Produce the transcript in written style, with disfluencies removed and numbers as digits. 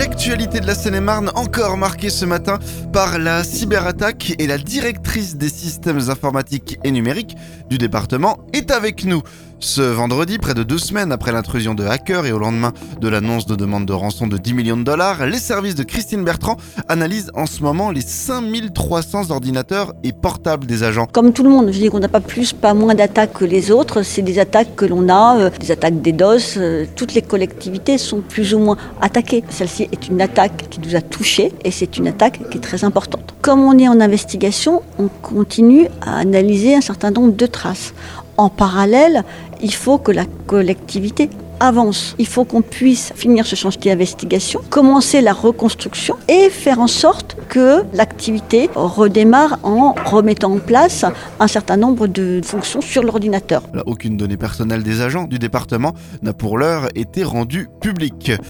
L'actualité de la Seine-et-Marne, encore marquée ce matin par la cyberattaque, et la directrice des systèmes informatiques et numériques du département est avec nous. Ce vendredi, près de 2 semaines après l'intrusion de hackers et au lendemain de l'annonce de demande de rançon de 10 millions de dollars, les services de Christine Bertrand analysent en ce moment les 5300 ordinateurs et portables des agents. Comme tout le monde, je dis qu'on n'a pas plus, pas moins d'attaques que les autres. C'est des attaques que l'on a, des attaques DDoS. Toutes les collectivités sont plus ou moins attaquées. Celle-ci est une attaque qui nous a touchés et c'est une attaque qui est très importante. Comme on est en investigation, on continue à analyser un certain nombre de traces. En parallèle, il faut que la collectivité avance. Il faut qu'on puisse finir ce chantier d'investigation, commencer la reconstruction et faire en sorte que l'activité redémarre en remettant en place un certain nombre de fonctions sur l'ordinateur. Aucune donnée personnelle des agents du département n'a pour l'heure été rendue publique.